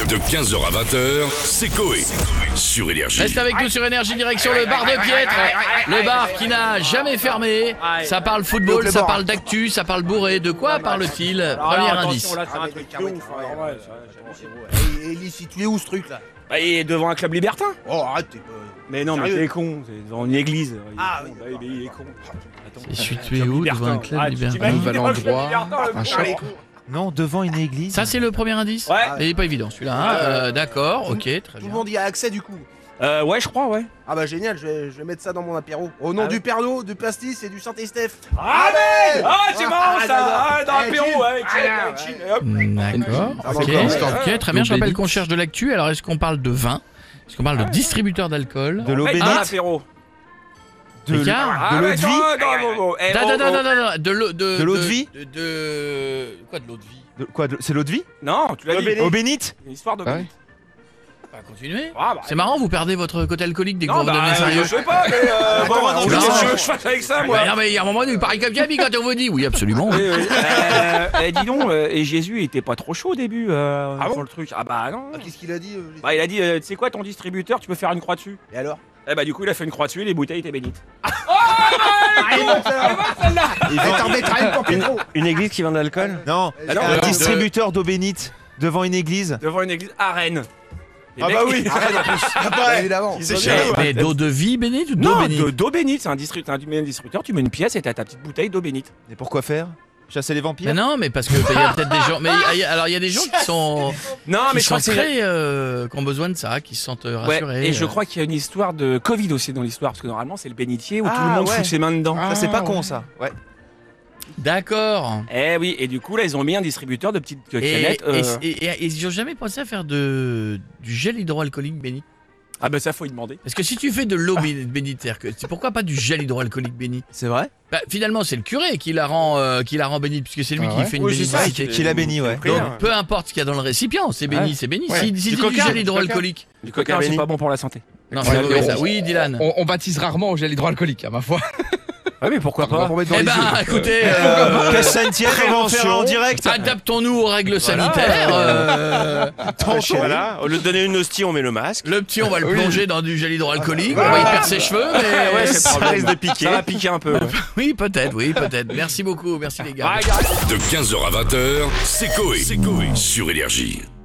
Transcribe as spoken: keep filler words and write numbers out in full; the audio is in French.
De quinze heures à vingt heures, c'est Coé. Sur Énergie. Reste avec nous sur Énergie, direction le bar de Piètre. Le bar qui n'a jamais fermé. Ça parle football, ça parle d'actu, ça parle bourré. De quoi parle-t-il? Premier indice. Et il est situé où ce truc là? Bah, il est devant un club libertin. Oh arrête, t'es pas... Mais non, mais Sérieux? t'es con, c'est devant une église. Il Ah, est con. oui. Bah, il est con. Attends. C'est situé où devant un club Ah, tu libertin? t'imagines Va devant le club l'endroit, libertin, le un con, shop. il est con. Non, devant une église. Ça c'est le premier indice? Ouais. Il est pas évident celui-là. Hein euh, D'accord, ok, très Tout le bien. monde y a accès du coup. Euh, ouais, je crois, ouais. Ah bah génial, je vais, je vais mettre ça dans mon apéro. Au nom Ah du ouais. Père Noël, du pastis et du Saint-Estèphe. Allez Ah, c'est marrant Ah, ça. ah, Ah, dans ah, l'apéro, Chin. ouais, Ah, Chin, ouais. Chin, et hop. D'accord, Ah, ok, d'accord. ok, très bien. Je rappelle L'eau qu'on cherche de l'actu. Alors est-ce qu'on parle de vin? Est-ce qu'on parle de distributeur d'alcool? De l'eau Ouais, dans bénite. l'apéro. De Ricard? Ah, de l'eau ouais, de non, vie. non, non, non. Eh, Non, oh, non, non, oh. non, non, non, de l'eau de, De l'eau de vie de, de- Quoi de l'eau de vie? De- Quoi de- C'est l'eau de vie? Non, tu l'as L'eau dit. bénite. Eau bénite. Une histoire de Ah ouais. bénite. On va continuer. Ah, bah, C'est marrant, vous perdez votre côté alcoolique dès que Non, vous bah, redevenez euh, sérieux. je sais pas, mais euh, bon, Attends, non, non, mais non. qu'est-ce que tu veux que je fasse avec ça, moi? Ouais, non, mais il y a un moment où il paraît comme Gabi quand on vous dit oui, absolument. Oui, oui. Euh, eh, dis donc, euh, et Jésus il était pas trop chaud au début euh, Ah sur bon le truc. Ah bah non. Ah, qu'est-ce qu'il a dit euh, Jésus Bah il a dit, euh, tu sais quoi, ton distributeur, tu peux faire une croix dessus. Et alors? Eh bah du coup il a fait une croix dessus et les bouteilles étaient bénites. Ah, il va te- Ils Eh, vendent t'en mettras une pour Pedro. Une église qui vend de l'alcool? Non, Ah non, un non, distributeur d'eau bénite devant une église. Devant une église à Rennes. Les Ah mecs, bah oui. Ah bah évidemment. ils ont dit, cher. ah, ouais. Mais d'eau de vie bénite ou d'eau Non, bénite? de- d'eau bénite, c'est un distributeur, un distributeur, tu mets une pièce et t'as ta petite bouteille d'eau bénite. Et pourquoi faire? Chasser les vampires? Mais non, mais parce que il y a peut-être des gens. Mais il y a- alors il y a des gens qui sont, Non, qui mais je sont crois que c'est. très, euh, qui ont besoin de ça, qui se sentent euh, Ouais, rassurés. et je euh. crois qu'il y a une histoire de Covid aussi dans l'histoire, parce que normalement c'est le bénitier où Ah, tout le monde ouais. fout ses mains dedans. Ça c'est pas Ah, con ouais. ça. Ouais. D'accord. Eh oui, et du coup là ils ont mis un distributeur de petites Et, canettes. et, euh, et- et- et ils n'ont jamais pensé à faire de, du gel hydroalcoolique bénite? Ah bah ça faut y demander. Parce que si tu fais de l'eau bé- bénite, c'est-à-dire que c'est pourquoi pas du gel hydroalcoolique bénite? C'est vrai? Bah, finalement, c'est le curé qui la rend, euh, qui la rend bénite, puisque c'est lui Ah qui ouais. fait une Oui, c'est ça, bénédicité. Qui l'a béni, ouais. Donc, peu importe ce qu'il y a dans le récipient, c'est béni, Ouais. c'est béni. Ouais. Si, si Du c'est du coca, gel du hydroalcoolique. Du coca, c'est béni. pas bon pour la santé. Non, Ouais, c'est mauvais, mais ça. on- Oui, Dylan. On, on baptise rarement au gel hydroalcoolique, à ma foi. Ouais, mais pourquoi pas? Pour mettre dans Eh les ben, yeux. écoutez, euh, Qu'est-ce que ça ne tient qu'on va en faire en direct? adaptons-nous aux règles sanitaires. euh, Voilà, au lieu de donner une hostie, on met le masque. le petit, on va le plonger dans du gel hydroalcoolique. On va y perdre ses cheveux, mais Ouais, c'est le ça problème. risque de piquer. Ça va piquer un peu. ouais. oui, peut-être, oui, peut-être. Merci beaucoup, merci les gars. Ah, regarde. De quinze heures à vingt heures, c'est Coé. Sur Énergie.